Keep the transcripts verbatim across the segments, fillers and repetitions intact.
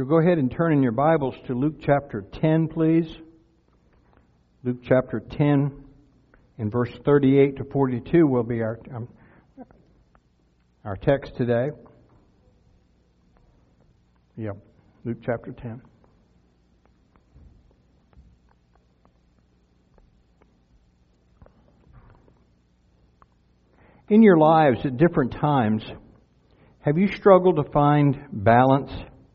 you'll go ahead and turn in your Bibles to Luke chapter ten, please. Luke chapter ten, in verse thirty-eight to forty-two will be our um, our text today. Yep, Luke chapter ten. In your lives at different times, have you struggled to find balance?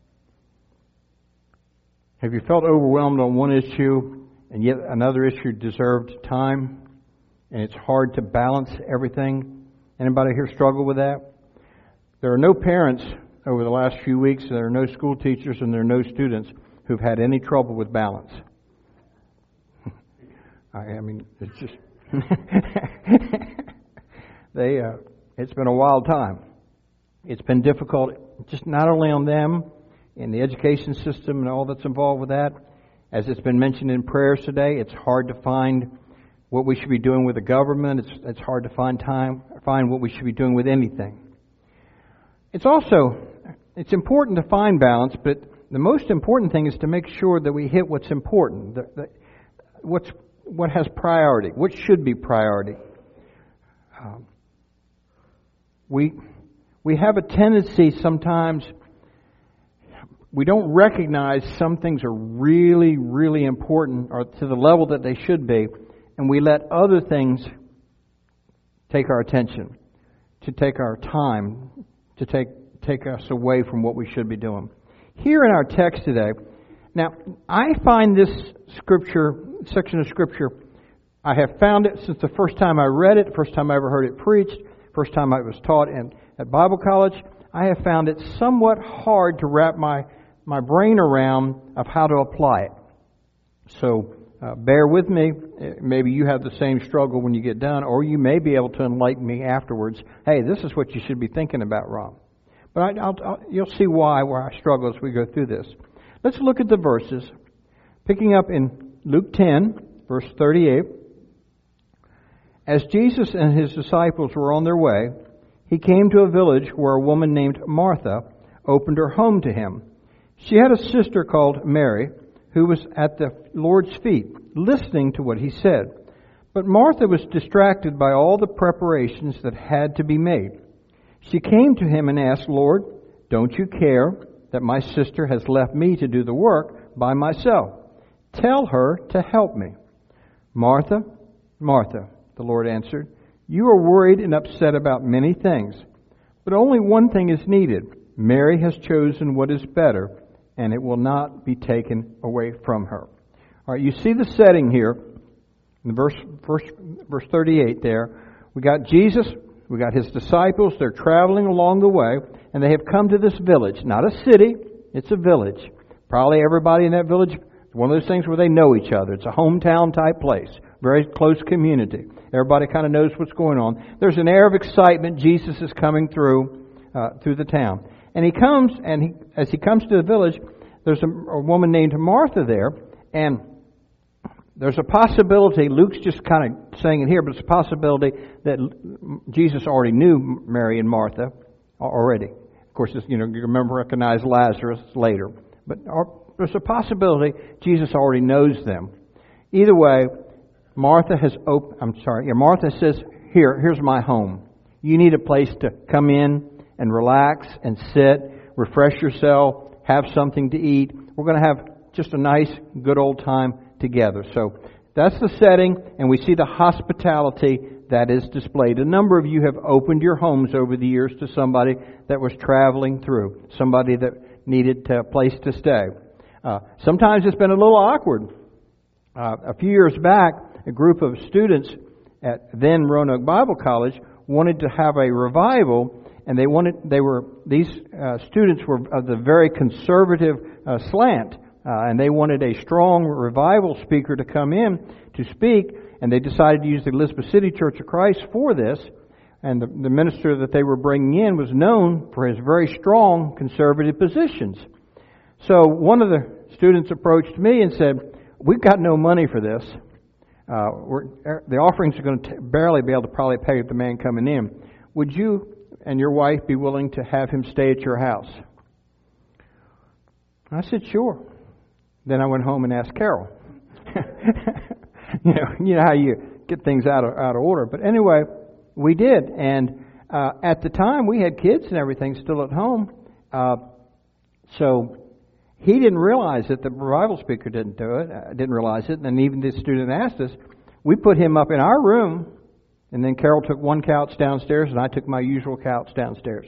Have you felt overwhelmed on one issue and yet another issue deserved time? And it's hard to balance everything? Anybody here struggle with that? There are no parents over the last few weeks, there are no school teachers, and there are no students who've had any trouble with balance. I, I mean, it's just... they. Uh, it's been a wild time. It's been difficult, just not only on them, in the education system and all that's involved with that. As it's been mentioned in prayers today, it's hard to find what we should be doing with the government. It's, it's hard to find time, find what we should be doing with anything. It's also, it's important to find balance, but the most important thing is to make sure that we hit what's important, the, the, what's what has priority, what should be priority. Um, we we have a tendency sometimes. We don't recognize some things are really, really important or to the level that they should be, and we let other things take our attention, to take our time, to take take us away from what we should be doing. Here in our text today, now I find this scripture, section of scripture, I have found it since the first time I read it, first time I ever heard it preached, first time I was taught in at Bible college. I have found it somewhat hard to wrap my my brain around of how to apply it. So uh, bear with me. Maybe you have the same struggle when you get done, or you may be able to enlighten me afterwards. Hey, this is what you should be thinking about, Rob. But I, I'll, I'll, you'll see why where I struggle as we go through this. Let's look at the verses. Picking up in Luke ten, verse thirty-eight. As Jesus and his disciples were on their way, he came to a village where a woman named Martha opened her home to him. She had a sister called Mary, who was at the Lord's feet, listening to what he said. But Martha was distracted by all the preparations that had to be made. She came to him and asked, "Lord, don't you care that my sister has left me to do the work by myself? Tell her to help me." "Martha, Martha," the Lord answered, "you are worried and upset about many things, but only one thing is needed. Mary has chosen what is better, and it will not be taken away from her." All right, you see the setting here in verse, verse, verse thirty-eight there. We got Jesus, we got his disciples, they're traveling along the way, and they have come to this village. Not a city, it's a village. Probably everybody in that village, it's one of those things where they know each other. It's a hometown type place, very close community. Everybody kind of knows what's going on. There's an air of excitement. Jesus is coming through uh, through the town. And he comes, and he, as he comes to the village, there's a, a woman named Martha there, and there's a possibility, Luke's just kind of saying it here, but it's a possibility that Jesus already knew Mary and Martha already. Of course, you know, you remember, recognize Lazarus later. But there's a possibility Jesus already knows them. Either way, Martha has op- I'm sorry, yeah, Martha says, Here, here's my home. You need a place to come in and relax and sit, refresh yourself, have something to eat. We're going to have just a nice, good old time together. So that's the setting, and we see the hospitality that is displayed. A number of you have opened your homes over the years to somebody that was traveling through, somebody that needed a place to stay. Uh, sometimes it's been a little awkward. Uh, a few years back, a group of students at then Roanoke Bible College wanted to have a revival. And they wanted, they were, these uh, students were of the very conservative uh, slant, uh, and they wanted a strong revival speaker to come in to speak, and they decided to use the Elizabeth City Church of Christ for this, and the, the minister that they were bringing in was known for his very strong conservative positions. So one of the students approached me and said, "We've got no money for this. Uh, we're, the offerings are going to t- barely be able to probably pay the man coming in. Would you and your wife be willing to have him stay at your house?" I said, sure. Then I went home and asked Carol. you know, you know how you get things out of out of order. But anyway, we did, and uh, at the time we had kids and everything still at home. Uh, so he didn't realize it. The revival speaker didn't do it. I didn't realize it. And even the student asked us. We put him up in our room, and then Carol took one couch downstairs, and I took my usual couch downstairs.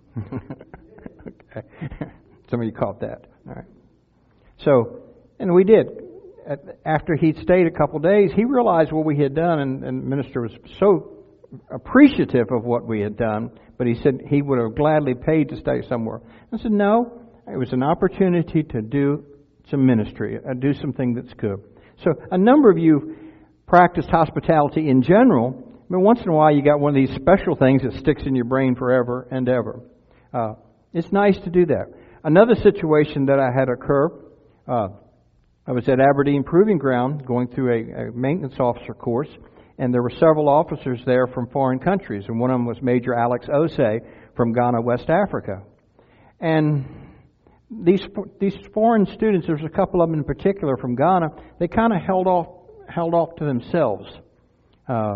Okay. Some of you caught that. All right. So, and we did. After he'd stayed a couple days, he realized what we had done, and, and the minister was so appreciative of what we had done, but he said he would have gladly paid to stay somewhere. I said, no, it was an opportunity to do some ministry, uh, do something that's good. So a number of you practiced hospitality in general, but once in a while you got one of these special things that sticks in your brain forever and ever. Uh, it's nice to do that. Another situation that I had occur, uh, I was at Aberdeen Proving Ground going through a, a maintenance officer course, and there were several officers there from foreign countries, and one of them was Major Alex Osei from Ghana, West Africa. And these these foreign students, there's a couple of them in particular from Ghana, they kind of held off held off to themselves. Uh,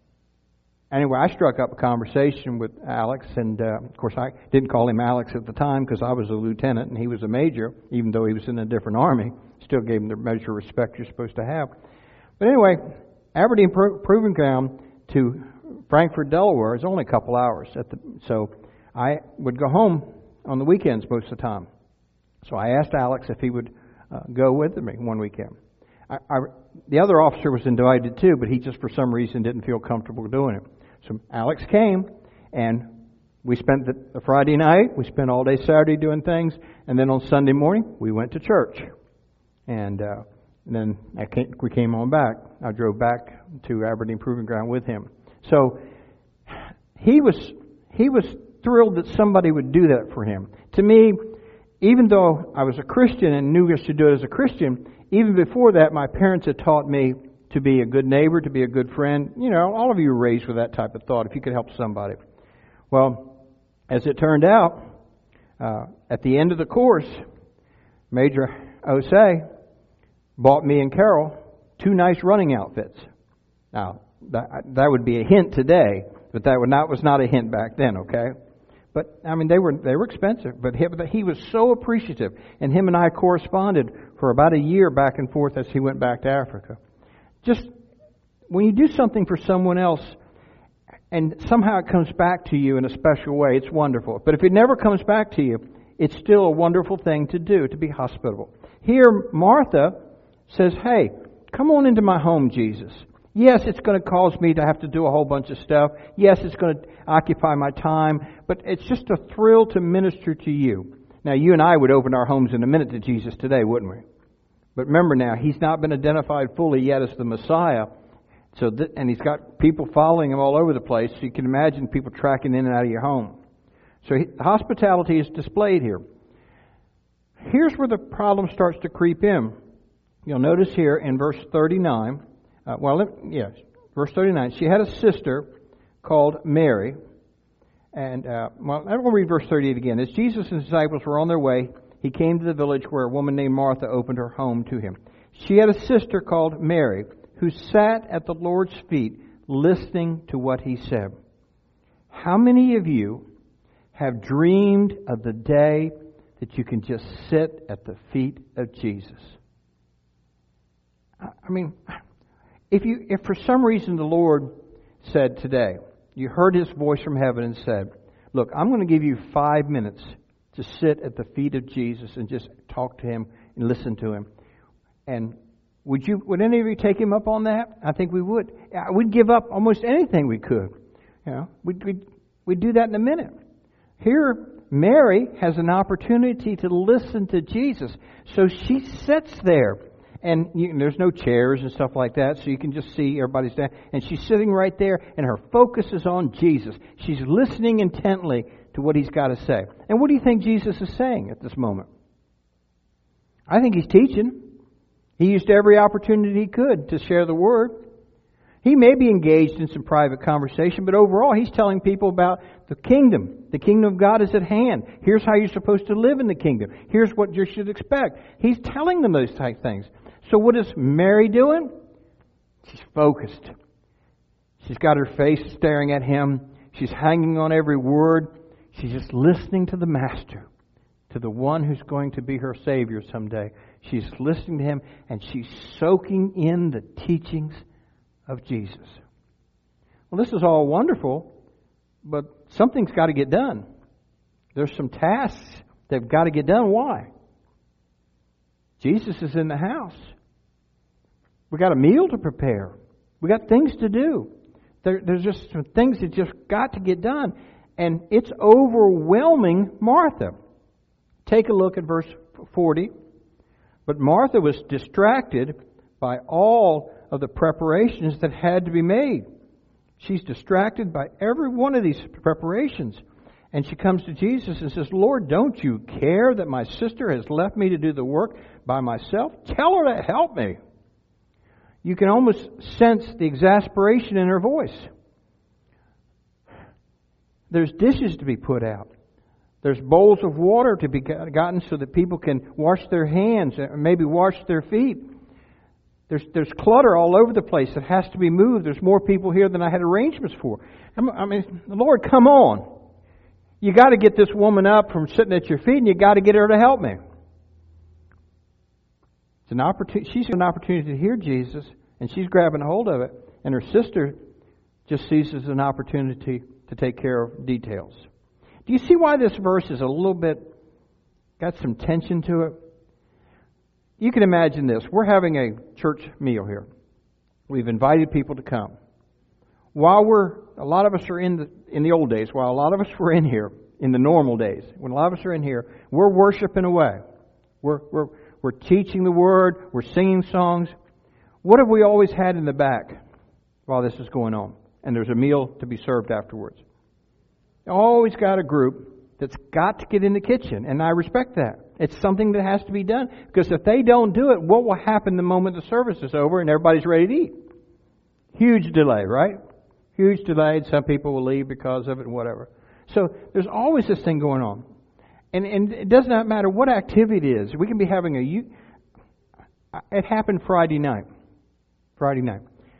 anyway, I struck up a conversation with Alex, and uh, of course I didn't call him Alex at the time because I was a lieutenant and he was a major, even though he was in a different army. Still gave him the measure of respect you're supposed to have. But anyway, Aberdeen Pro- Proving Ground to Frankfort, Delaware is only a couple hours. At the, so I would go home on the weekends most of the time. So I asked Alex if he would uh, go with me one weekend. I, I, the other officer was invited too, but he just for some reason didn't feel comfortable doing it. So Alex came, and we spent the, the Friday night, we spent all day Saturday doing things, and then on Sunday morning, we went to church. And, uh, and then I came, we came on back. I drove back to Aberdeen Proving Ground with him. So he was he was thrilled that somebody would do that for him. To me, even though I was a Christian and knew I should do it as a Christian, even before that, my parents had taught me to be a good neighbor, to be a good friend. You know, all of you were raised with that type of thought, if you could help somebody. Well, as it turned out, uh, at the end of the course, Major Osei bought me and Carol two nice running outfits. Now, that, that would be a hint today, but that would not was not a hint back then, okay? But, I mean, they were they were expensive, but he, but he was so appreciative, and him and I corresponded for about a year back and forth as he went back to Africa. Just, when you do something for someone else, and somehow it comes back to you in a special way, it's wonderful. But if it never comes back to you, it's still a wonderful thing to do, to be hospitable. Here, Martha says, hey, come on into my home, Jesus. Yes, it's going to cause me to have to do a whole bunch of stuff. Yes, it's going to occupy my time. But it's just a thrill to minister to you. Now, you and I would open our homes in a minute to Jesus today, wouldn't we? But remember now, He's not been identified fully yet as the Messiah. So, th- and He's got people following Him all over the place. So you can imagine people tracking in and out of your home. So he, hospitality is displayed here. Here's where the problem starts to creep in. You'll notice here in verse thirty-nine, uh, well, yes, verse thirty-nine, she had a sister called Mary. And, uh, well, I will read verse thirty-eight again. As Jesus and his disciples were on their way, he came to the village where a woman named Martha opened her home to him. She had a sister called Mary who sat at the Lord's feet listening to what he said. How many of you have dreamed of the day that you can just sit at the feet of Jesus? I mean, if you, if for some reason the Lord said today, you heard His voice from heaven and said, look, I'm going to give you five minutes to sit at the feet of Jesus and just talk to Him and listen to Him. And would you, would any of you take Him up on that? I think we would. We'd give up almost anything we could. You know, we'd, we'd, we'd do that in a minute. Here, Mary has an opportunity to listen to Jesus. So she sits there. And you, there's no chairs and stuff like that, so you can just see everybody's there. And she's sitting right there, and her focus is on Jesus. She's listening intently to what He's got to say. And what do you think Jesus is saying at this moment? I think He's teaching. He used every opportunity He could to share the Word. He may be engaged in some private conversation, but overall he's telling people about the kingdom. The kingdom of God is at hand. Here's how you're supposed to live in the kingdom. Here's what you should expect. He's telling them those type things. So what is Mary doing? She's focused. She's got her face staring at him. She's hanging on every word. She's just listening to the Master, to the one who's going to be her Savior someday. She's listening to him, and she's soaking in the teachings of Jesus. Well, this is all wonderful, but something's got to get done. There's some tasks that have got to get done. Why? Jesus is in the house. We got a meal to prepare. We got things to do. There, there's just some things that just got to get done. And it's overwhelming Martha. Take a look at verse forty. But Martha was distracted by all of the preparations that had to be made. She's distracted by every one of these preparations. And she comes to Jesus and says, Lord, don't you care that my sister has left me to do the work by myself? Tell her to help me. You can almost sense the exasperation in her voice. There's dishes to be put out. There's bowls of water to be gotten so that people can wash their hands or maybe wash their feet. There's there's clutter all over the place that has to be moved. There's more people here than I had arrangements for. I mean, Lord, come on. You got to get this woman up from sitting at your feet, and you got to get her to help me. It's an opportunity. She's got an opportunity to hear Jesus, and she's grabbing a hold of it. And her sister just sees it as an opportunity to take care of details. Do you see why this verse is a little bit, got some tension to it? You can imagine this. We're having a church meal here. We've invited people to come. While we're, a lot of us are in the, in the old days, while a lot of us were in here, in the normal days, when a lot of us are in here, we're worshiping away. We're, we're, we're teaching the Word, we're singing songs. What have we always had in the back while this is going on? And there's a meal to be served afterwards. Always got a group that's got to get in the kitchen, and I respect that. It's something that has to be done, because if they don't do it, what will happen the moment the service is over and everybody's ready to eat? Huge delay, right? Huge delay, and some people will leave because of it and whatever. So there's always this thing going on. And, and it does not matter what activity it is. We can be having a... It happened Friday night. Friday night.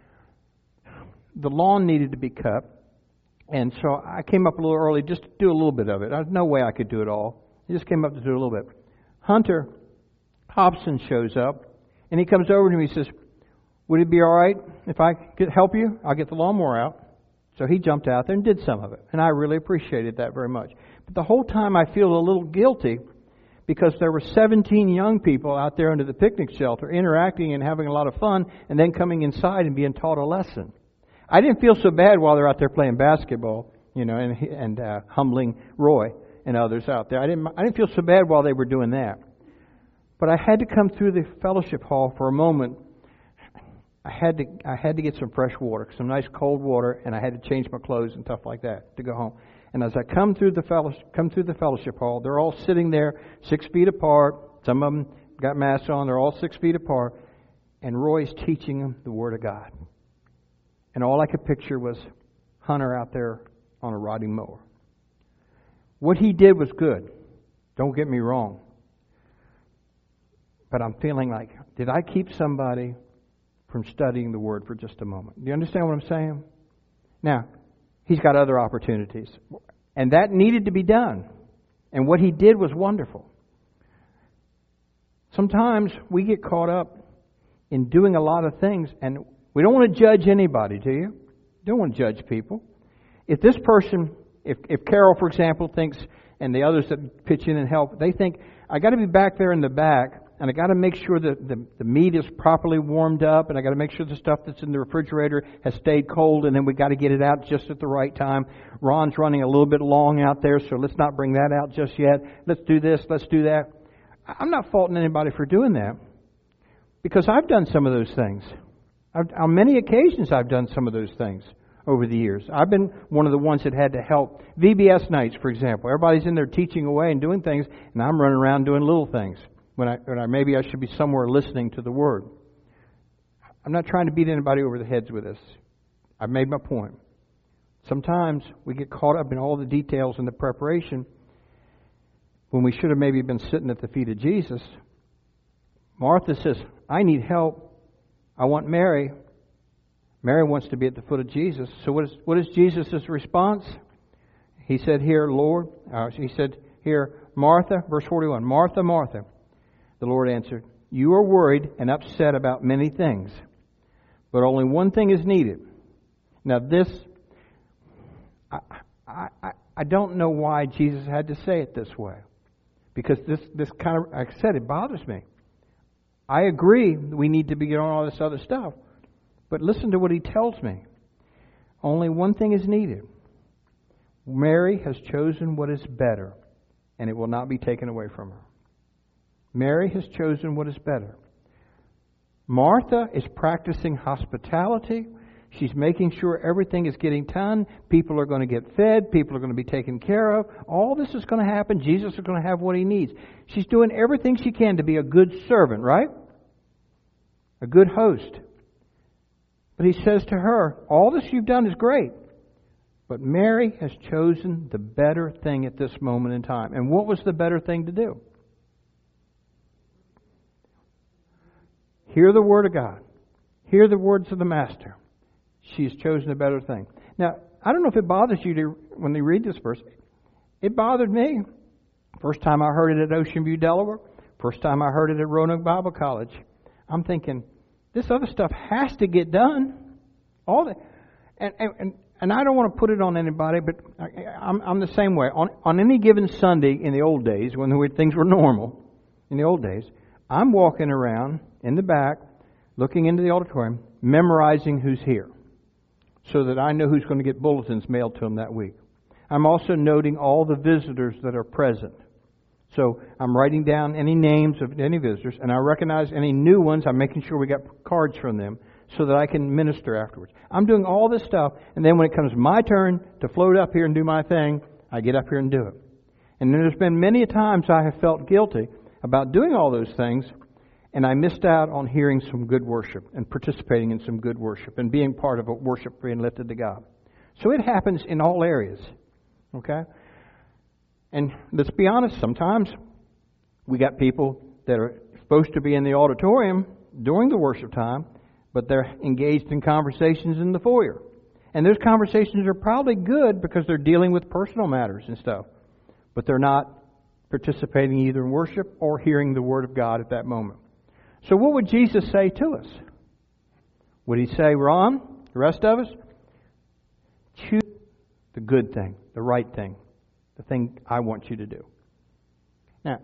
The lawn needed to be cut. And so I came up a little early just to do a little bit of it. There's no way I could do it all. I just came up to do a little bit. Hunter Hobson shows up, and he comes over to me and says, would it be all right if I could help you? I'll get the lawnmower out. So he jumped out there and did some of it. And I really appreciated that very much. But the whole time I feel a little guilty because there were seventeen young people out there under the picnic shelter interacting and having a lot of fun, and then coming inside and being taught a lesson. I didn't feel so bad while they're out there playing basketball, you know, and and uh, humbling Roy and others out there. I didn't I didn't feel so bad while they were doing that. But I had to come through the fellowship hall for a moment. I had to I had to get some fresh water, some nice cold water, and I had to change my clothes and stuff like that to go home. And as I come through the fellowship, come through the fellowship hall, they're all sitting there six feet apart. Some of them got masks on. They're all six feet apart, and Roy's teaching them the Word of God. And all I could picture was Hunter out there on a riding mower. What he did was good. Don't get me wrong. But I'm feeling like, did I keep somebody from studying the Word for just a moment? Do you understand what I'm saying? Now, he's got other opportunities. And that needed to be done. And what he did was wonderful. Sometimes we get caught up in doing a lot of things, and we don't want to judge anybody, do you? Don't want to judge people. If this person, if, if Carol, for example, thinks, and the others that pitch in and help, they think, I got to be back there in the back, and I got to make sure that the, the meat is properly warmed up, and I got to make sure the stuff that's in the refrigerator has stayed cold, and then we got to get it out just at the right time. Ron's running a little bit long out there, so let's not bring that out just yet. Let's do this, let's do that. I'm not faulting anybody for doing that, because I've done some of those things. I've, on many occasions I've done some of those things over the years. I've been one of the ones that had to help. V B S nights, for example. Everybody's in there teaching away and doing things, and I'm running around doing little things. When I, when I maybe I should be somewhere listening to the Word. I'm not trying to beat anybody over the heads with this. I've made my point. Sometimes we get caught up in all the details and the preparation when we should have maybe been sitting at the feet of Jesus. Martha says, I need help. I want Mary. Mary wants to be at the foot of Jesus. So what is, what is Jesus' response? He said here, Lord, uh, he said here, Martha, verse forty-one, Martha, Martha. The Lord answered, you are worried and upset about many things, but only one thing is needed. Now this, I, I, I, I don't know why Jesus had to say it this way. Because this, this kind of, like I said, it bothers me. I agree we need to be on all this other stuff. But listen to what he tells me. Only one thing is needed. Mary has chosen what is better, and it will not be taken away from her. Mary has chosen what is better. Martha is practicing hospitality. She's making sure everything is getting done. People are going to get fed. People are going to be taken care of. All this is going to happen. Jesus is going to have what he needs. She's doing everything she can to be a good servant, right? A good host. But he says to her, all this you've done is great. But Mary has chosen the better thing at this moment in time. And what was the better thing to do? Hear the Word of God. Hear the words of the Master. She has chosen a better thing. Now, I don't know if it bothers you to, when you read this verse. It bothered me. First time I heard it at Ocean View, Delaware. First time I heard it at Roanoke Bible College. I'm thinking, this other stuff has to get done. All the, and, and, and I don't want to put it on anybody, but I'm, I'm the same way. On, on any given Sunday in the old days, when things were normal, in the old days, I'm walking around in the back, looking into the auditorium, memorizing who's here, so that I know who's going to get bulletins mailed to them that week. I'm also noting all the visitors that are present. So I'm writing down any names of any visitors, and I recognize any new ones. I'm making sure we got cards from them so that I can minister afterwards. I'm doing all this stuff, and then when it comes my turn to float up here and do my thing, I get up here and do it. And then there's been many times I have felt guilty about doing all those things, and I missed out on hearing some good worship and participating in some good worship and being part of a worship being lifted to God. So it happens in all areas. Okay? And let's be honest, sometimes we got people that are supposed to be in the auditorium during the worship time, but they're engaged in conversations in the foyer. And those conversations are probably good because they're dealing with personal matters and stuff, but they're not participating either in worship or hearing the Word of God at that moment. So what would Jesus say to us? Would he say, Ron, the rest of us, choose the good thing, the right thing, the thing I want you to do? Now,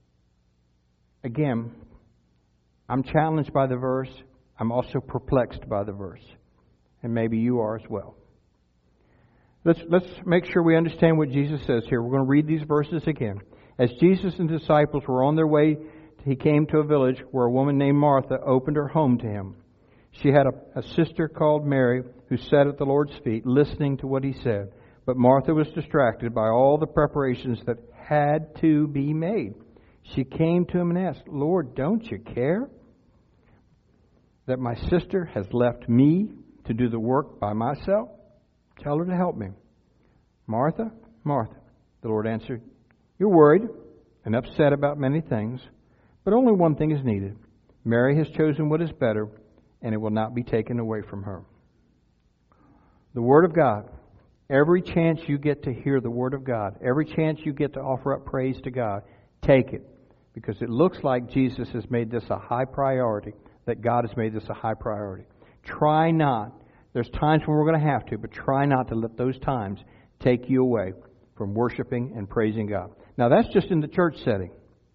again, I'm challenged by the verse. I'm also perplexed by the verse. And maybe you are as well. Let's, let's make sure we understand what Jesus says here. We're going to read these verses again. As Jesus and the disciples were on their way, he came to a village where a woman named Martha opened her home to him. She had a, a sister called Mary who sat at the Lord's feet listening to what he said. But Martha was distracted by all the preparations that had to be made. She came to him and asked, Lord, don't you care that my sister has left me to do the work by myself? Tell her to help me. Martha, Martha, the Lord answered, you're worried and upset about many things, but only one thing is needed. Mary has chosen what is better, and it will not be taken away from her. The Word of God. Every chance you get to hear the Word of God, every chance you get to offer up praise to God, take it. Because it looks like Jesus has made this a high priority, that God has made this a high priority. Try not. There's times when we're going to have to, but try not to let those times take you away from worshiping and praising God. Now, that's just in the church setting.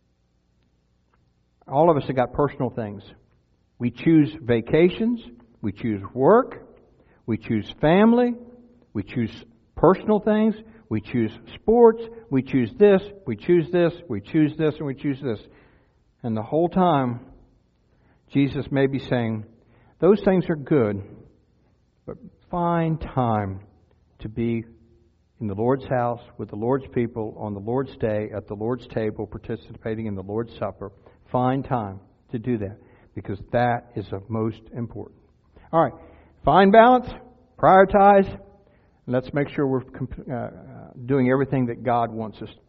All of us have got personal things. We choose vacations. We choose work. We choose family. We choose personal things. We choose sports. We choose this. We choose this. We choose this. And we choose this. And the whole time, Jesus may be saying, those things are good, but find time to be in the Lord's house, with the Lord's people, on the Lord's day, at the Lord's table, participating in the Lord's Supper. Find time to do that, because that is of most important. All right, find balance, prioritize, and let's make sure we're uh, uh, doing everything that God wants us.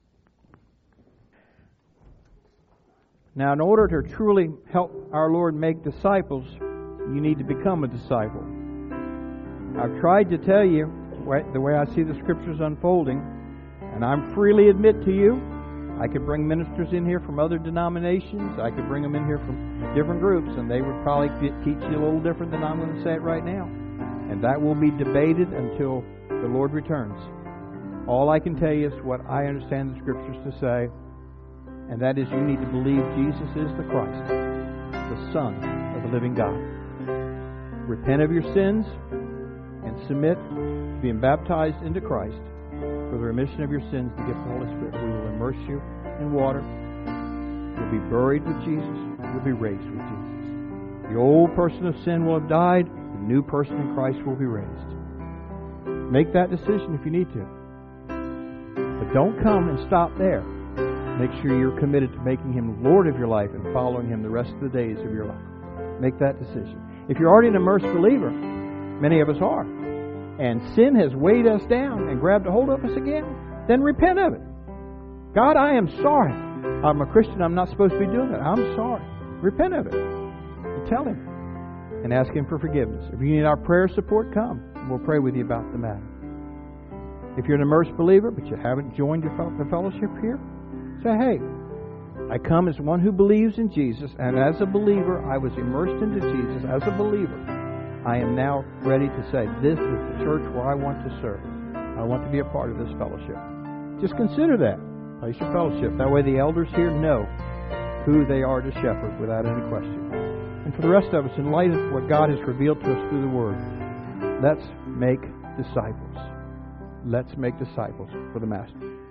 Now, in order to truly help our Lord make disciples, you need to become a disciple. I've tried to tell you the way I see the Scriptures unfolding, and I'm freely admit to you, I could bring ministers in here from other denominations. I could bring them in here from different groups, and they would probably teach you a little different than I'm going to say it right now. And that will be debated until the Lord returns. All I can tell you is what I understand the Scriptures to say, and that is you need to believe Jesus is the Christ, the Son of the living God. Repent of your sins and submit to being baptized into Christ for the remission of your sins, the gift of the Holy Spirit. We will immerse you in water. You'll be buried with Jesus. You'll be raised with Jesus. The old person of sin will have died. The new person in Christ will be raised. Make that decision if you need to. But don't come and stop there. Make sure you're committed to making Him Lord of your life and following Him the rest of the days of your life. Make that decision. If you're already an immersed believer, many of us are, and sin has weighed us down and grabbed a hold of us again, then repent of it. God, I am sorry. I'm a Christian. I'm not supposed to be doing that. I'm sorry. Repent of it. And tell Him. And ask Him for forgiveness. If you need our prayer support, come. We'll pray with you about the matter. If you're an immersed believer, but you haven't joined your the fellowship here, say, hey, I come as one who believes in Jesus, and as a believer, I was immersed into Jesus as a believer. I am now ready to say, this is the church where I want to serve. I want to be a part of this fellowship. Just consider that. Place your fellowship. That way the elders here know who they are to shepherd without any question. And for the rest of us, in light of what God has revealed to us through the Word, let's make disciples. Let's make disciples for the Master.